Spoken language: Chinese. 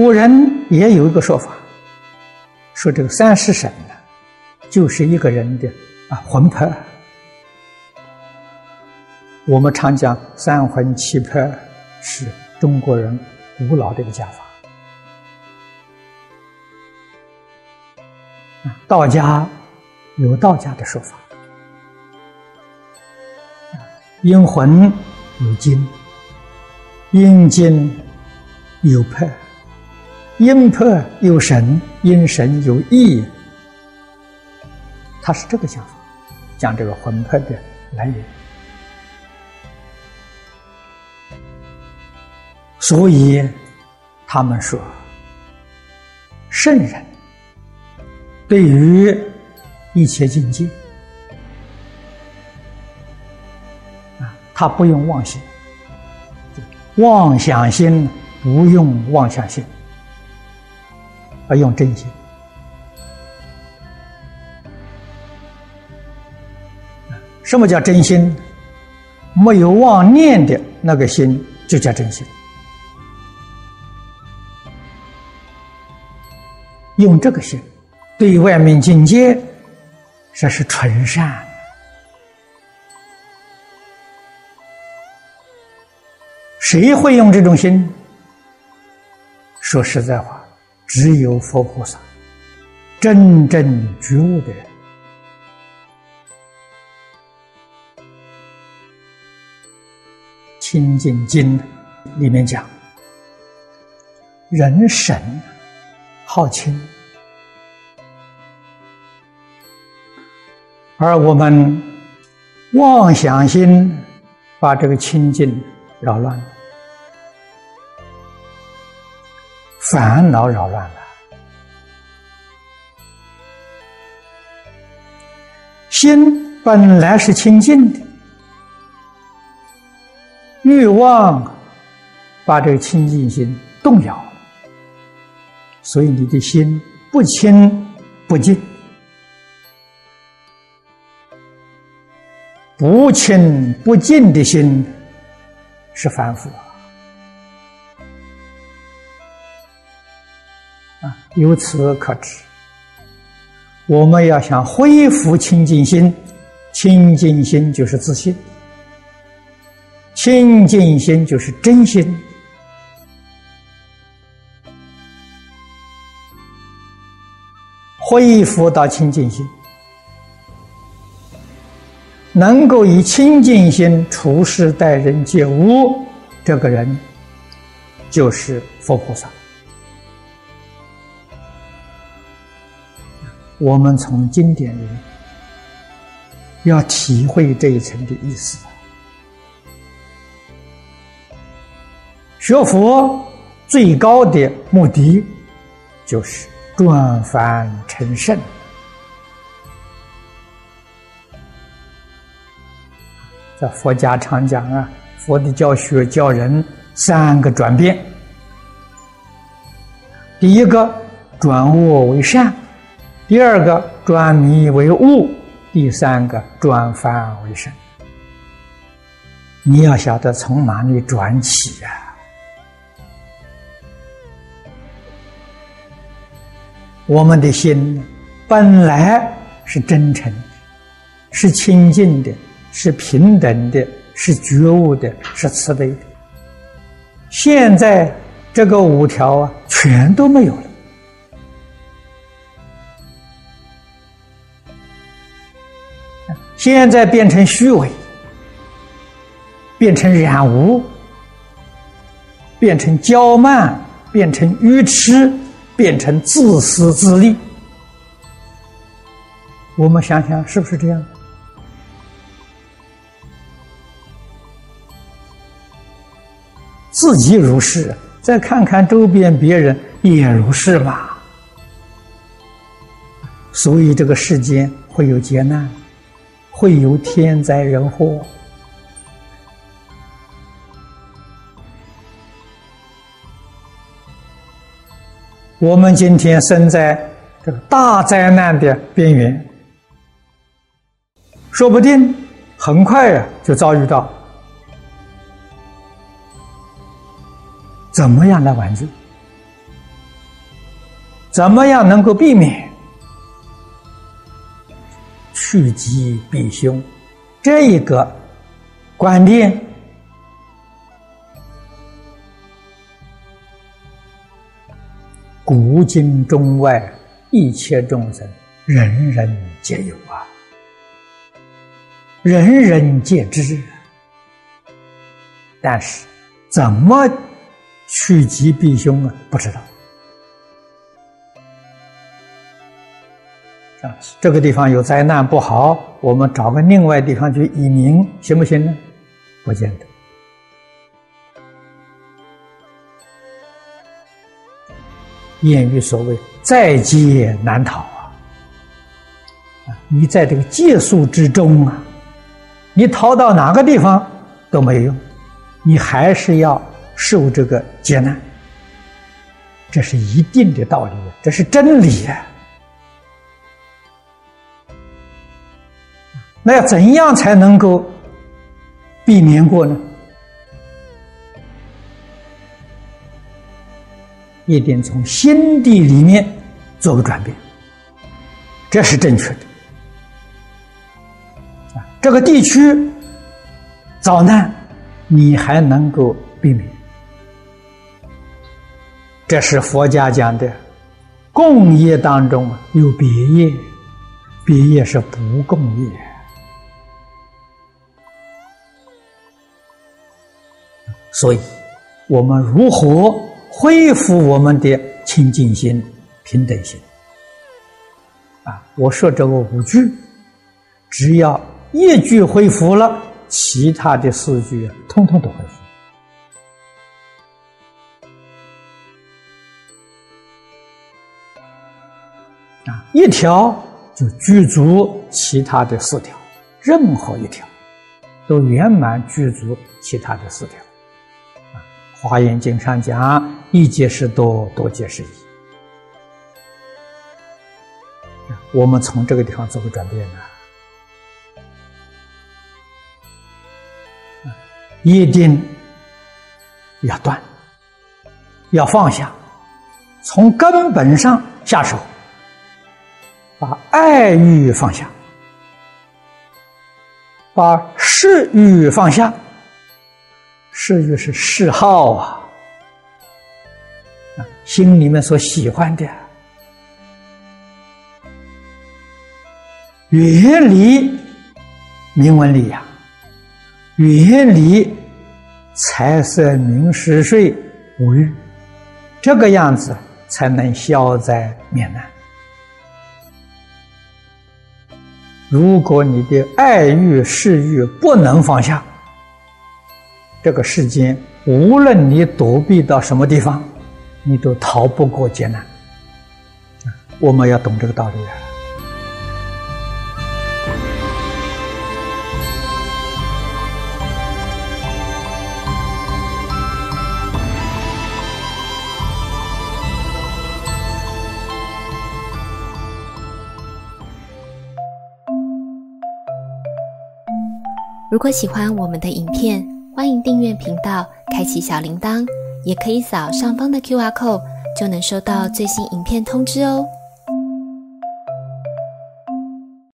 古人也有一个说法，说这个30省呢，就是一个人的魂魄。我们常讲3魂7魄是中国人古老的一个讲法。道家有道家的说法，阴魂有精，阴精有魄，阴魄有神，阴神有意。他是这个讲法，讲这个魂魄的来源。所以他们说，圣人对于一切境界他不用妄心，妄想心不用妄想心，而用真心。什么叫真心？没有妄念的那个心就叫真心。用这个心对外面境界，这是纯善。谁会用这种心？说实在话，只有佛菩萨，真正觉悟的人。清净经里面讲，人神好清，而我们妄想心把这个清净扰乱了，烦恼扰乱了。心本来是清净的，欲望把这个清净心动摇，所以你的心不清不净，不清不净的心是凡夫由此可知，我们要想恢复清净心，清净心就是自信，清净心就是真心。恢复到清净心，能够以清净心处事待人接物，这个人就是佛菩萨。我们从经典里面要体会这一层的意思。学佛最高的目的就是转凡成圣。在佛家常讲佛的教学教人3个转变。第一个，转恶为善；第二个，转迷为悟；第三个，转凡为圣。你要晓得从哪里转起我们的心本来是真诚的，是清净的，是平等的，是觉悟的，是慈悲的。现在这个5条全都没有了。现在变成虚伪，变成染污，变成骄慢，变成愚痴，变成自私自利。我们想想是不是这样？自己如是，再看看周边别人也如是嘛。所以这个世间会有劫难，会有天灾人祸。我们今天身在这个大灾难的边缘，说不定很快就遭遇到。怎么样来挽救？ 怎么样能够避免？趋吉避凶，这一个观念，古今中外一切众生人人皆有啊，人人皆知。但是怎么趋吉避凶啊？不知道。这个地方有灾难不好，我们找个另外地方去移民，行不行呢？不见得。谚语所谓“在劫难逃”你在这个劫数之中啊，你逃到哪个地方都没有用，你还是要受这个劫难，这是一定的道理，这是真理啊。那要怎样才能够避免过呢？一定从心地里面做个转变，这是正确的。这个地区遭难，你还能够避免，这是佛家讲的共业当中有别业，别业是不共业。所以我们如何恢复我们的清净心、平等心我说这个5句，只要1句恢复了，其他的4句通通都恢复。1条就具足其他的4条，任何1条都圆满具足其他的4条。华严经上讲，一皆是多，多皆是一。我们从这个地方做个转变一定要断，要放下，从根本上下手，把爱欲放下，把嗜欲放下。嗜欲是嗜好心里面所喜欢的，远离名闻利养，远离财色名食睡五欲，这个样子才能消灾免难。如果你的爱欲嗜欲不能放下，这个世间无论你躲避到什么地方，你都逃不过劫难。我们要懂这个道理如果喜欢我们的影片，欢迎订阅频道，开启小铃铛，也可以扫上方的 QR code，就能收到最新影片通知哦。